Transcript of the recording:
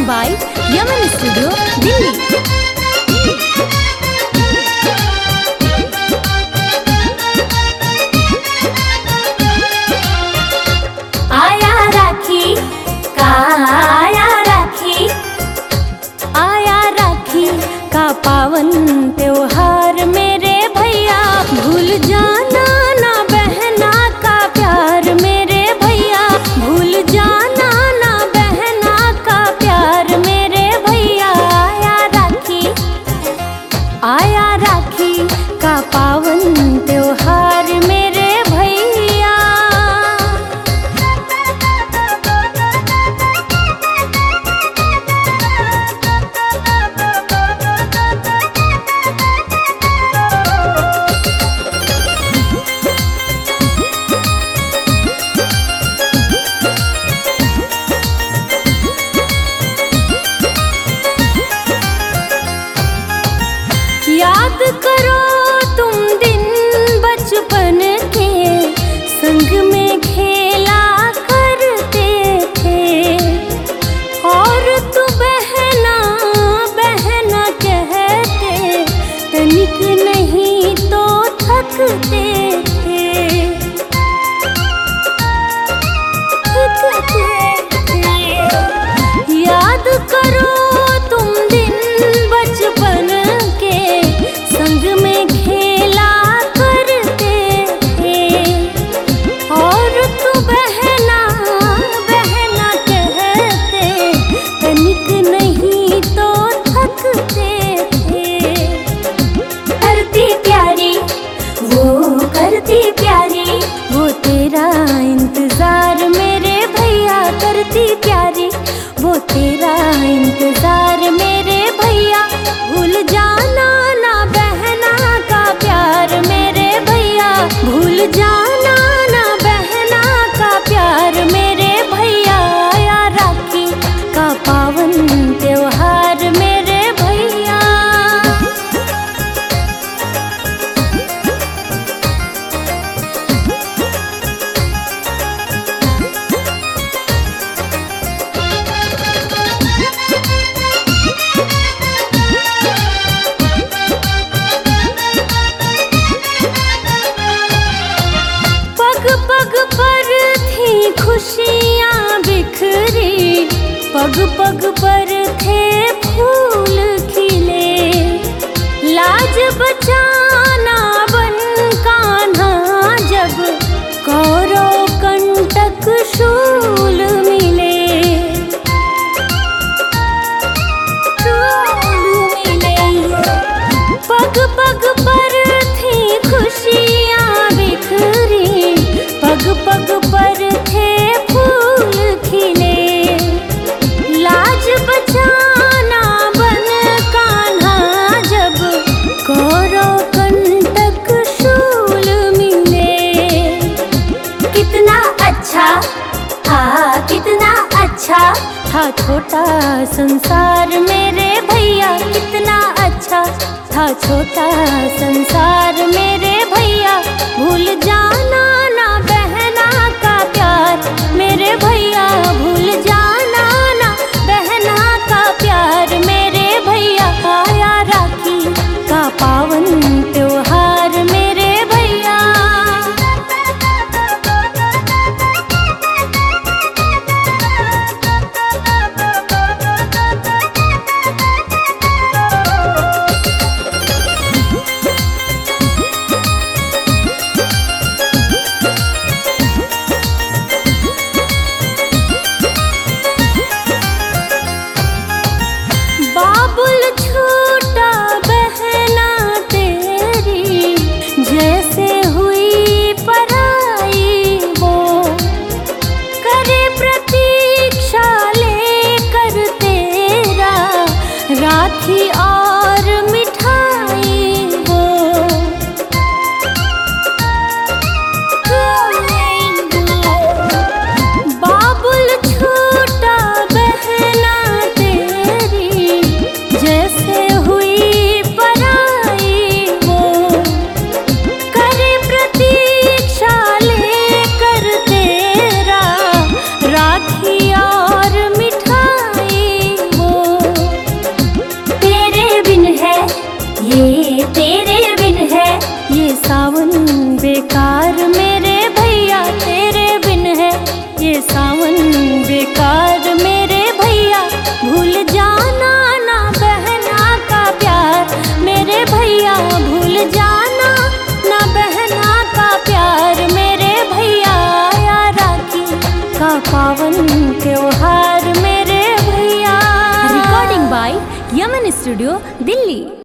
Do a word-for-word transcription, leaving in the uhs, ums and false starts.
by Yaman Studio, Delhi. आया राखी का आया राखी आया राखी का पावन त्योहार मेरे भैया, भूल जाना ना बहना का प्यार मेरे भैया, भूल जाना ना बहना का प्यार मेरे भैया। आया राखी आया राखी का पावन त्योहार मेरे भैया। याद करो तुम दिन बचपन के, संग में खेला करते थे, और तू बहना बहना कहते तनिक नहीं तो थकते थे, थकते थे। याद करो तुम दिन बचपन के, संग में खेला करते थे, और तू बहना बहना कहते तनिक नहीं तो थकते थे। करती प्यारी वो करती प्यारी वो तेरा इंतजार मेरे भैया, करती प्यारी वो तेरा इंतजार मेरे भैया, भूल जाना ना बहना का प्यार मेरे भैया, भूल जाना ना बहना का प्यार मेरे भैया। आया राखी का पावन त्योहार मेरे भैया। पग पग पर थी खुशियाँ बिखरी, पग पग पर थे फूल खिले, लाज बचाना बन कान्हा जब कौरव कंटक शूल मिले, शूल मिले। पग पग पर थी खुशियाँ बिखरी, पग पग पर थे फूल खिले, लाज बचाना बन कान्हा जब कौरव कंटक शूल मिले। कितना अच्छा हाँ कितना अच्छा था छोटा संसार मेरे भैया, कितना अच्छा था छोटा संसार मेरे भैया, भूल जाना ना बहना का प्यार मेरे भैया, भूल जाना ना बहना का प्यार मेरे भैया। आया राखी का पावन त्योहार मेरे भैया। ये सावन बेकार मेरे भैया, भूल जाना ना बहना का प्यार मेरे भैया, भूल जाना ना बहना का प्यार मेरे भैया। आया राखी का पावन त्योहार मेरे भैया। Recording by Yaman studio, Delhi.